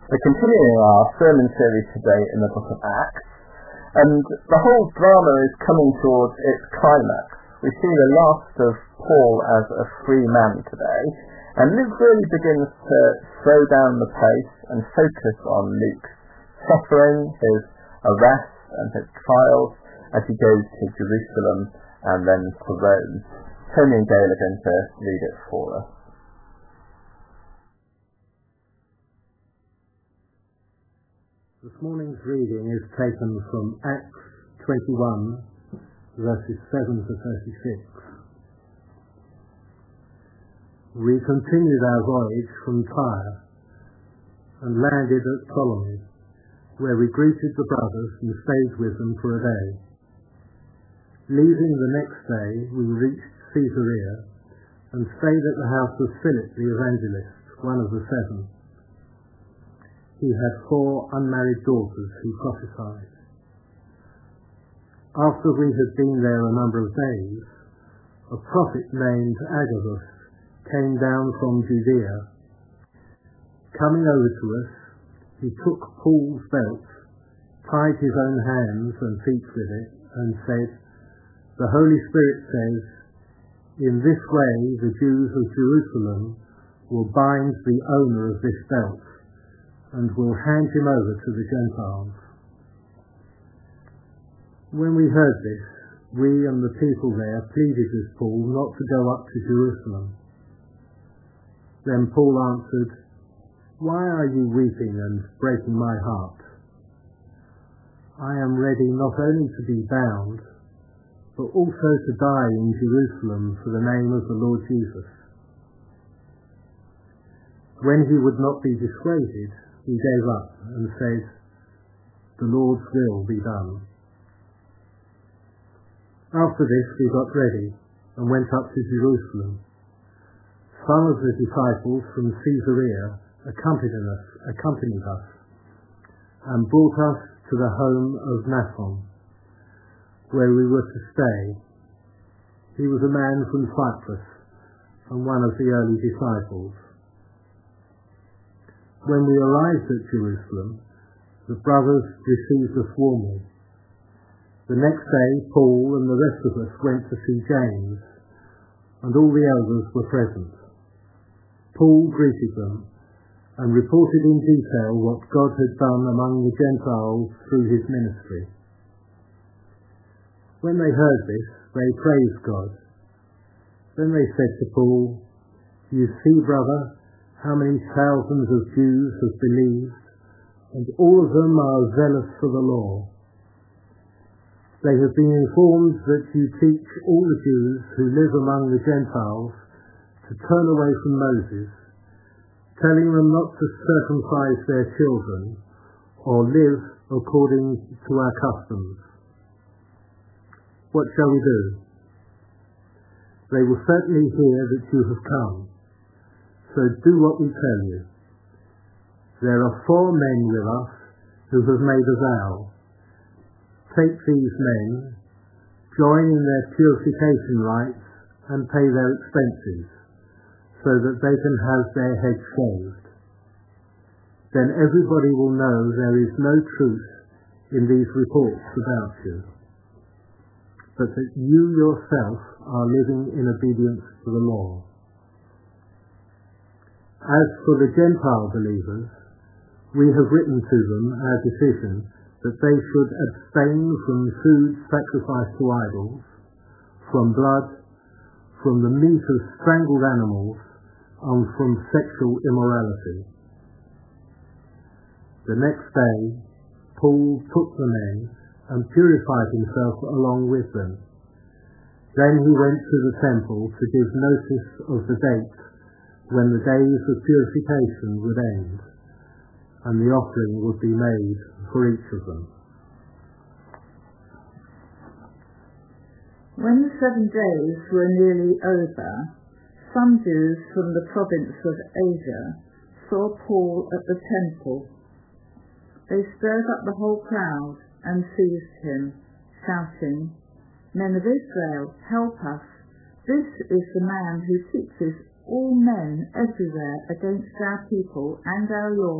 We're continuing our sermon series today in the book of Acts, and the whole drama is coming towards its climax. We see the last of Paul as a free man today, and Luke really begins to slow down the pace and focus on Luke's suffering, his arrest and his trials as he goes to Jerusalem and then to Rome. Tony and Gail are going to read it for us. This morning's reading is taken from Acts 21, verses 7 to 36. We continued our voyage from Tyre and landed at Ptolemy, where we greeted the brothers and stayed with them for a day. Leaving the next day, we reached Caesarea and stayed at the house of Philip the evangelist, one of the 7. He had 4 unmarried daughters who prophesied. After we had been there a number of days, a prophet named Agabus came down from Judea. Coming over to us, he took Paul's belt, tied his own hands and feet with it, and said, "The Holy Spirit says, in this way the Jews of Jerusalem will bind the owner of this belt, and will hand him over to the Gentiles." When we heard this, we and the people there pleaded with Paul not to go up to Jerusalem. Then Paul answered, "Why are you weeping and breaking my heart? I am ready not only to be bound, but also to die in Jerusalem for the name of the Lord Jesus." When he would not be dissuaded, he gave up and said, "The Lord's will be done." After this we got ready and went up to Jerusalem. Some of the disciples from Caesarea accompanied us and brought us to the home of Mnason, where we were to stay. He was a man from Cyprus and one of the early disciples. When we arrived at Jerusalem, the brothers received us warmly. The next day, Paul and the rest of us went to see James, and all the elders were present. Paul greeted them and reported in detail what God had done among the Gentiles through his ministry. When they heard this, they praised God. Then they said to Paul, "You see, brother, how many thousands of Jews have believed, and all of them are zealous for the law. They have been informed that you teach all the Jews who live among the Gentiles to turn away from Moses, telling them not to circumcise their children or live according to our customs. What shall we do? They will certainly hear that you have come. So do what we tell you. There are 4 men with us who have made a vow. Take these men, join in their purification rites, and pay their expenses, so that they can have their heads shaved. Then everybody will know there is no truth in these reports about you, but that you yourself are living in obedience to the law. As for the Gentile believers, we have written to them our decision that they should abstain from food sacrificed to idols, from blood, from the meat of strangled animals, and from sexual immorality." The next day, Paul took the men and purified himself along with them. Then he went to the temple to give notice of the date when the days of purification would end, and the offering would be made for each of them. When the 7 days were nearly over, some Jews from the province of Asia saw Paul at the temple. They stirred up the whole crowd and seized him, shouting, "Men of Israel, help us! This is the man who teaches all men everywhere against our people and our law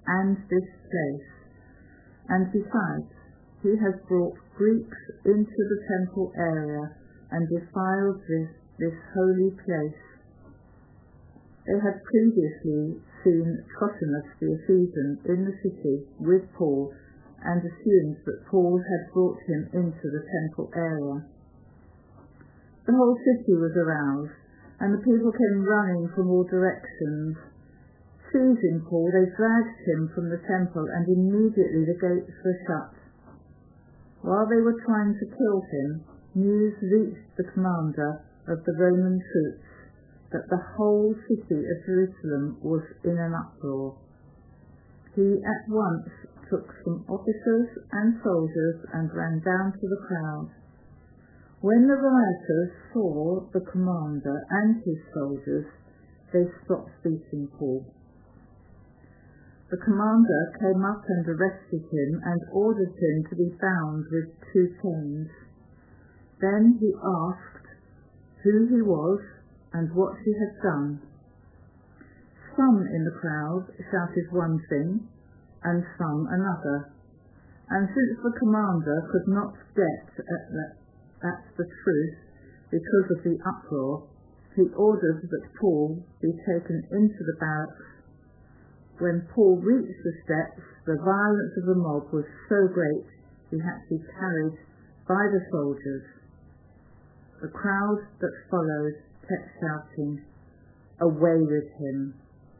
and this place. And besides, he has brought Greeks into the temple area and defiled this holy place. They had previously seen Trophimus the Ephesian in the city with Paul and assumed that Paul had brought him into the temple area. The whole city was aroused, and the people came running from all directions. Seizing Paul, they dragged him from the temple, and immediately the gates were shut. While they were trying to kill him, news reached the commander of the Roman troops that the whole city of Jerusalem was in an uproar. He at once took some officers and soldiers and ran down to the crowd. When the rioters saw the commander and his soldiers, they stopped beating Paul. The commander came up and arrested him and ordered him to be bound with 2 chains. Then he asked who he was and what he had done. Some in the crowd shouted one thing and some another, and since the commander could not get at the truth because of the uproar, he ordered that Paul be taken into the barracks. When Paul reached the steps, the violence of the mob was so great he had to be carried by the soldiers. The crowd that followed kept shouting, "Away with him."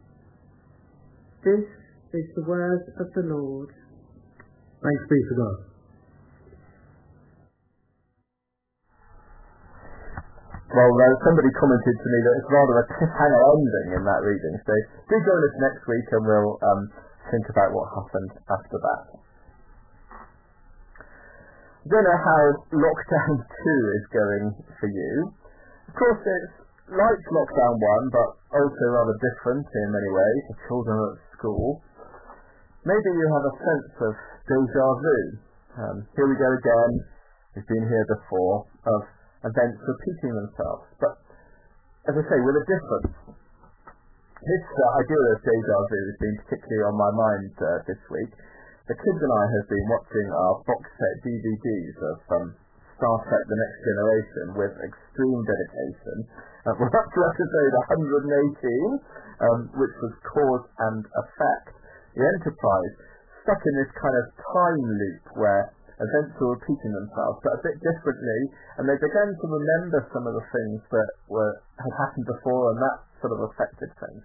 This is the word of the Lord. Thanks be to God. Well, somebody commented to me that it's rather a cliffhanger ending in that reading, so do join us next week and we'll think about what happened after that. I don't know how lockdown 2 is going for you. Of course, it's like lockdown 1, but also rather different in many ways. The children are at school. Maybe you have a sense of déjà vu. Here we go again. We've been here before, of events repeating themselves. But, as I say, with a difference. This idea of déjà vu has been particularly on my mind this week. The kids and I have been watching our box set DVDs of Star Trek The Next Generation with extreme dedication. We're up to episode 118, which was Cause and Effect. The Enterprise stuck in this kind of time loop where events were repeating themselves, but a bit differently, and they began to remember some of the things that had happened before, and that sort of affected things.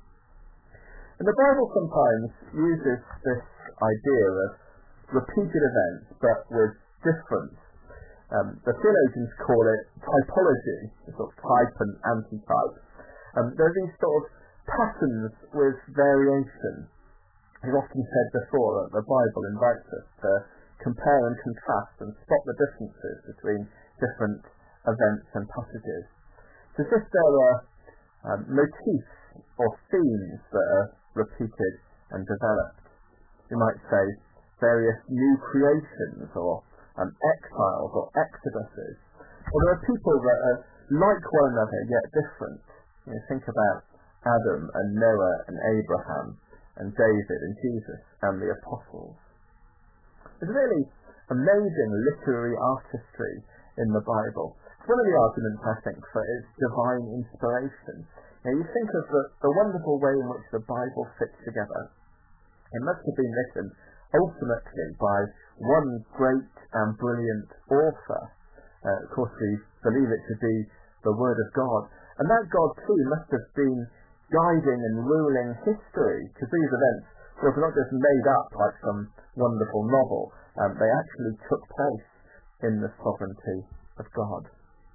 And the Bible sometimes uses this idea of repeated events, but with difference. The theologians call it typology, sort of type and anti-type. There are these sort of patterns with variation. I've often said before that the Bible invites us to compare and contrast and spot the differences between different events and passages. It's as if there are motifs or themes that are repeated and developed. You might say various new creations or exiles or exoduses. Or there are people that are like one another yet different. You know, think about Adam and Noah and Abraham and David and Jesus and the apostles. There's really amazing literary artistry in the Bible. It's one of the arguments, I think, for its divine inspiration. You think of the wonderful way in which the Bible fits together. It must have been written ultimately by one great and brilliant author. Of course, we believe it to be the Word of God. And that God, too, must have been guiding and ruling history, because these events were not just made up like some wonderful novel. They actually took place in the sovereignty of God.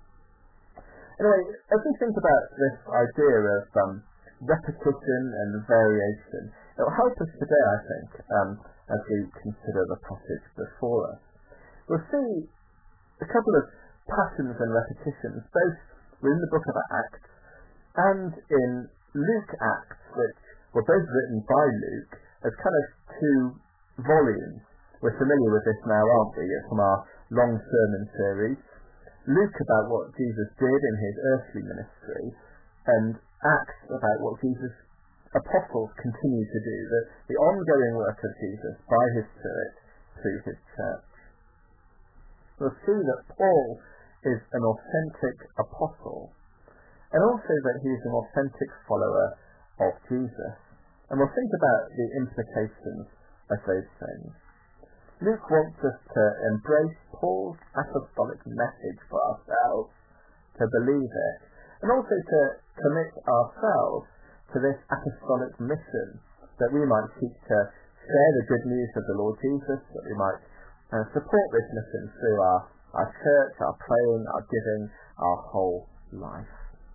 Anyway, as we think about this idea of repetition and variation, it will help us today, I think, as we consider the passage before us. We'll see a couple of patterns and repetitions, both within the book of Acts and in Luke Acts, which were both written by Luke as kind of 2 volumes. We're familiar with this now, aren't we? It's from our long sermon series. Luke about what Jesus did in his earthly ministry, and Acts about what Jesus apostles continue to do, the ongoing work of Jesus by his Spirit through his church. We'll see that Paul is an authentic apostle, and also that he is an authentic follower of Jesus. And we'll think about the implications of those things. Luke wants us to embrace Paul's apostolic message for ourselves, to believe it, and also to commit ourselves to this apostolic mission, that we might seek to share the good news of the Lord Jesus, that we might support this mission through our church, our praying, our giving, our whole life.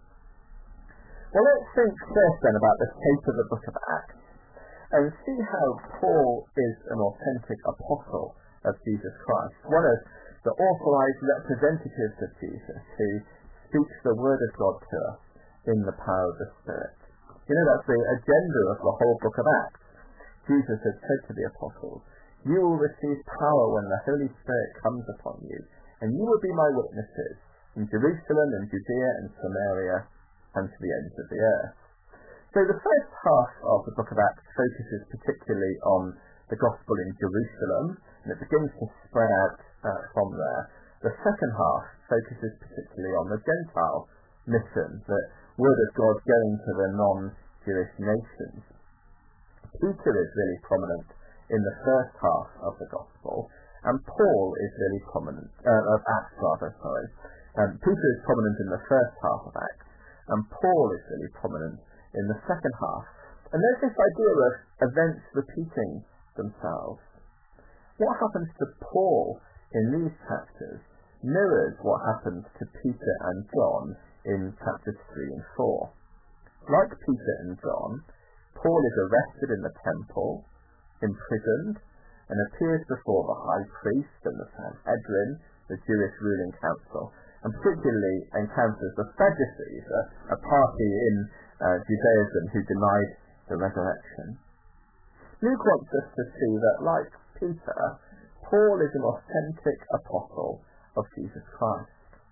Well, let's think first then about the shape of the book of Acts, and see how Paul is an authentic apostle of Jesus Christ, one of the authorized representatives of Jesus who speaks the word of God to us in the power of the Spirit. You know, that's the agenda of the whole book of Acts. Jesus had said to the apostles, "You will receive power when the Holy Spirit comes upon you, and you will be my witnesses in Jerusalem and Judea and Samaria and to the ends of the earth." So the first half of the book of Acts focuses particularly on the gospel in Jerusalem, and it begins to spread out from there. The second half focuses particularly on the Gentile mission, the word of God going to the non-Jewish nations. Peter is really prominent in the first half of the gospel, and Paul is really prominent, of Acts rather, sorry. Peter is prominent in the first half of Acts, and Paul is really prominent in the second half. And there's this idea of events repeating themselves. What happens to Paul in these chapters mirrors what happens to Peter and John in chapters 3 and 4. Like Peter and John, Paul is arrested in the temple, imprisoned, and appears before the high priest and the Sanhedrin, the Jewish ruling council, and particularly encounters the Sadducees, a party in Judaism who denied the resurrection. Luke wants us to see that, like Peter, Paul is an authentic apostle of Jesus Christ.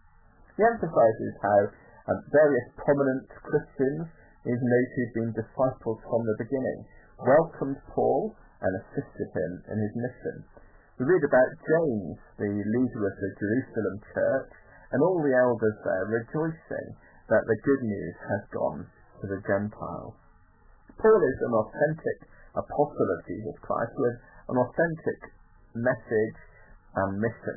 He emphasizes how various prominent Christians, even those who've been disciples from the beginning, welcomed Paul and assisted him in his mission. We read about James, the leader of the Jerusalem church, and all the elders there rejoicing that the good news has gone to the Gentiles. Paul is an authentic apostle of Jesus Christ with an authentic message and mission.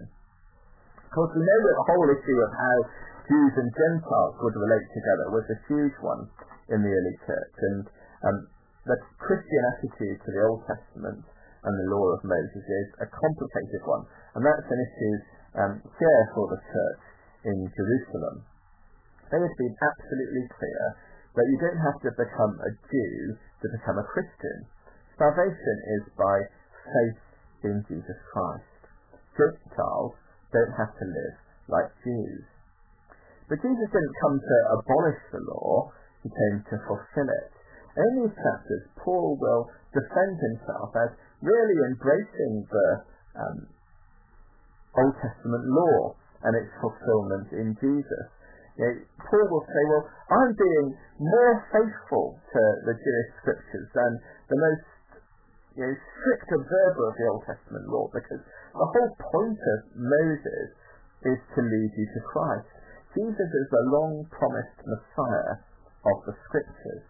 Of course, we know that the whole issue of how Jews and Gentiles would relate together was a huge one in the early church, and the Christian attitude to the Old Testament and the law of Moses is a complicated one, and that's an issue here for the church in Jerusalem. It has been absolutely clear that you don't have to become a Jew to become a Christian. Salvation is by faith in Jesus Christ. Gentiles don't have to live like Jews. But Jesus didn't come to abolish the law, he came to fulfill it. And in these chapters, Paul will defend himself as really embracing the Old Testament law and its fulfillment in Jesus. Paul will say, well, I'm being more faithful to the Jewish scriptures than the most strict observer of the Old Testament law, because the whole point of Moses is to lead you to Christ. Jesus is the long-promised Messiah of the scriptures.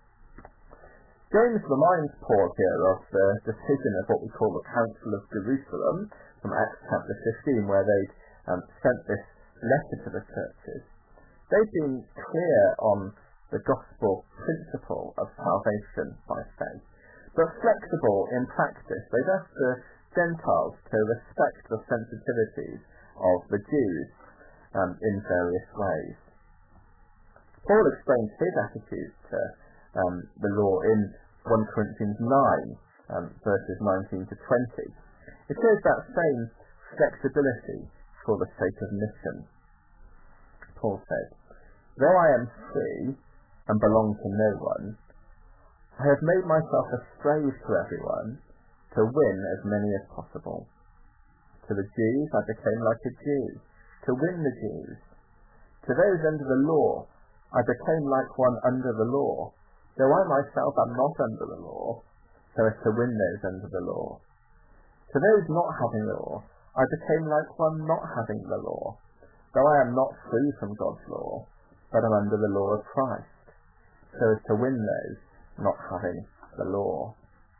James reminds Paul here of the decision of what we call the Council of Jerusalem from Acts chapter 15, where they sent this letter to the churches. They've been clear on the gospel principle of salvation by faith, but flexible in practice. They've asked the Gentiles to respect the sensitivities of the Jews in various ways. Paul explains his attitude to the law in 1 Corinthians 9, verses 19 to 20. It shows that same flexibility for the sake of mission. Paul said, "Though I am free and belong to no one, I have made myself a slave to everyone to win as many as possible. To the Jews I became like a Jew, to win the Jews. To those under the law I became like one under the law, though I myself am not under the law, so as to win those under the law. To those not having the law, I became like one not having the law, though I am not free from God's law, but am under the law of Christ, so as to win those not having the law.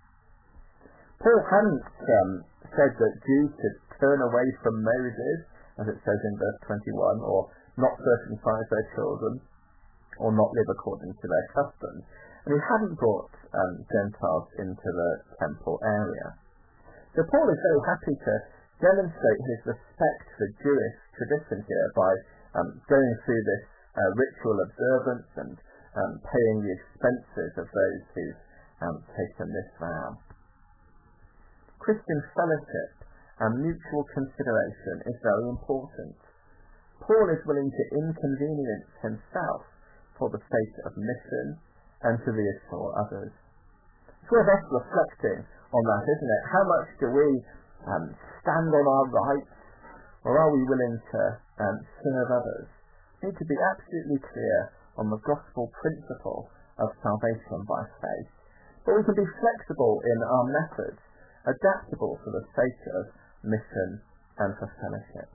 Paul hadn't said that Jews should turn away from Moses, as it says in verse 21, or not circumcise their children, or not live according to their customs. And he hadn't brought Gentiles into the temple area. So Paul is very happy to demonstrate his respect for Jewish tradition here by going through this ritual observance and paying the expenses of those who've taken this vow. Christian fellowship and mutual consideration is very important. Paul is willing to inconvenience himself for the sake of mission and to reassure others. It's worth us reflecting on that, isn't it? How much do we stand on our rights, or are we willing to serve others? We need to be absolutely clear on the gospel principle of salvation by faith. But we can be flexible in our methods, adaptable for the sake of mission and for fellowship.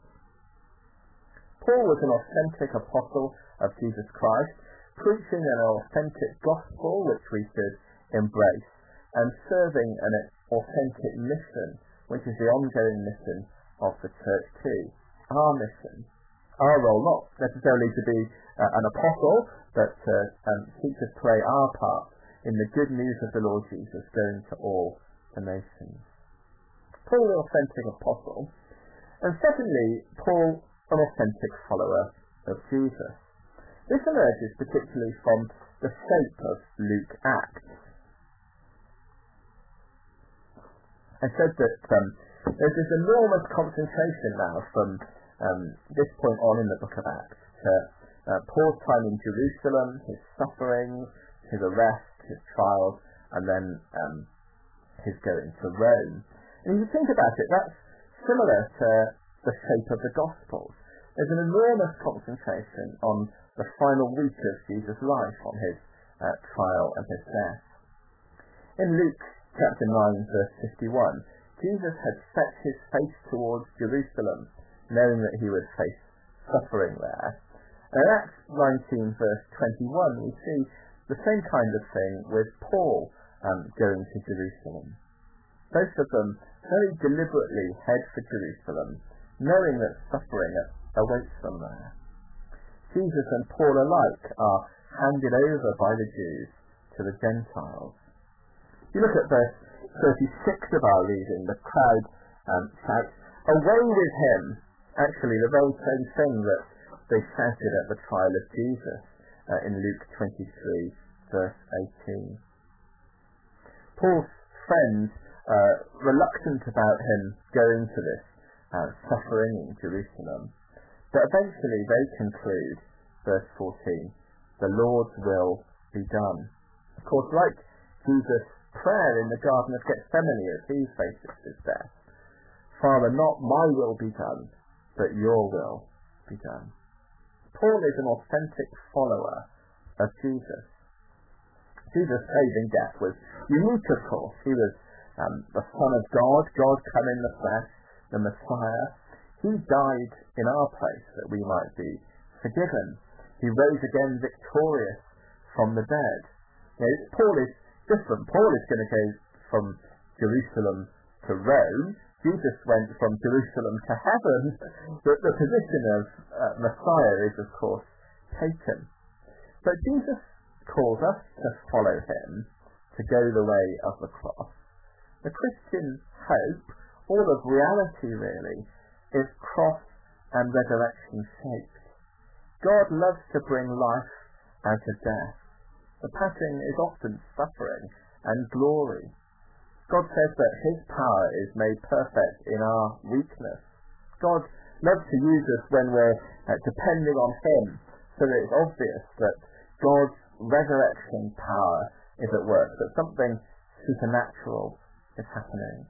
Paul was an authentic apostle of Jesus Christ, preaching an authentic gospel which we should embrace, and serving an authentic mission, which is the ongoing mission of the church too. Our mission, our role, not necessarily to be an apostle, but to seek to play our part in the good news of the Lord Jesus going to all the nations. Paul, the authentic apostle, and secondly, Paul, an authentic follower of Jesus. This emerges particularly from the shape of Luke Acts. I said that there's this enormous concentration now from this point on in the book of Acts to Paul's time in Jerusalem, his sufferings, his arrest, his trials, and then his going to Rome. And if you think about it, that's similar to the shape of the Gospels. There's an enormous concentration on the final week of Jesus' life, on his trial and his death. In Luke chapter 9, verse 51, Jesus had set his face towards Jerusalem, knowing that he would face suffering there. And in Acts 19, verse 21, we see the same kind of thing with Paul going to Jerusalem. Both of them very deliberately head for Jerusalem, knowing that suffering awaits them there. Jesus and Paul alike are handed over by the Jews to the Gentiles. You look at verse 36 of our reading, the crowd shouts, "Away with him!" Actually, the very same thing that they shouted at the trial of Jesus in Luke 23, verse 18. Paul's friends are reluctant about him going to this suffering in Jerusalem, but eventually they conclude, verse 14, the Lord's will be done. Of course, like Jesus' prayer in the Garden of Gethsemane as he faces his death, Father, not my will be done, but your will be done. Paul is an authentic follower of Jesus. Jesus' saving death was unique, of course. He was the Son of God, God come in the flesh, the Messiah. He died in our place that we might be forgiven. He rose again victorious from the dead. Paul is different. Paul is going to go from Jerusalem to Rome. Jesus went from Jerusalem to heaven. The position of Messiah is, of course, taken. But Jesus calls us to follow him, to go the way of the cross. The Christian hope, all of reality really, is cross and resurrection shaped. God loves to bring life out of death. The pattern is often suffering and glory. God says that his power is made perfect in our weakness. God loves to use us when we're depending on him, so that it's obvious that God's resurrection power is at work, that something supernatural is happening.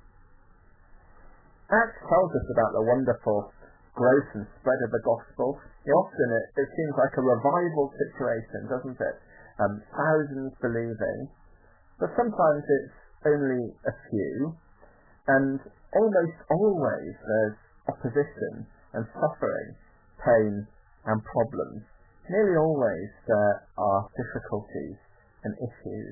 Acts tells us about the wonderful growth and spread of the gospel. Often it seems like a revival situation, doesn't it? thousands believing, but sometimes it's only a few, and almost always there's opposition and suffering, pain and problems. Nearly always there are difficulties and issues.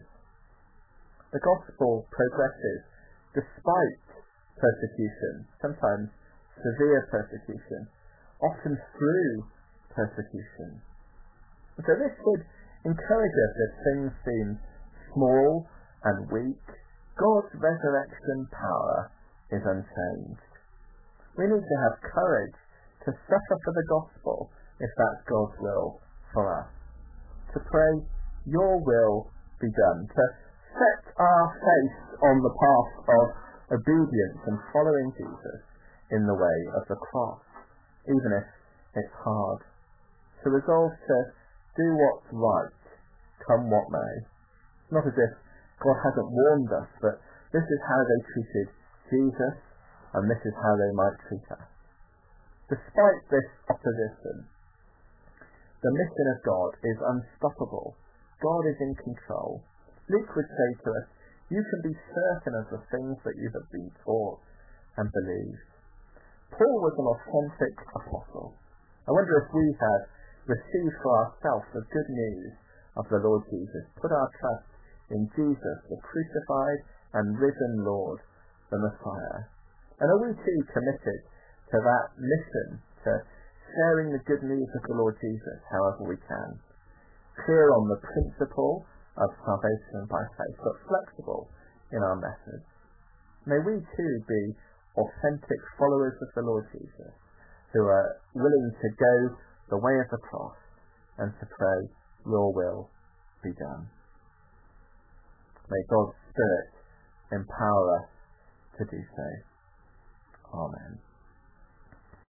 The gospel progresses despite persecution, sometimes severe persecution, often through persecution. So this should encourage us if things seem small and weak. God's resurrection power is unchanged. We need to have courage to suffer for the gospel if that's God's will for us. To pray, your will be done. To set our face on the path of obedience and following Jesus in the way of the cross, even if it's hard. To resolve to do what's right, come what may. Not as if God hasn't warned us, but this is how they treated Jesus, and this is how they might treat us. Despite this opposition, the mission of God is unstoppable. God is in control. Luke would say to us, you can be certain of the things that you have been taught and believed. Paul was an authentic apostle. I wonder if we had received for ourselves the good news of the Lord Jesus, put our trust in Jesus, the crucified and risen Lord, the Messiah. And are we too committed to that mission, to sharing the good news of the Lord Jesus however we can? Clear on the principle of salvation by faith, but flexible in our methods. May we too be authentic followers of the Lord Jesus, who are willing to go the way of the cross and to pray, your will be done. May God's Spirit empower us to do so. Amen.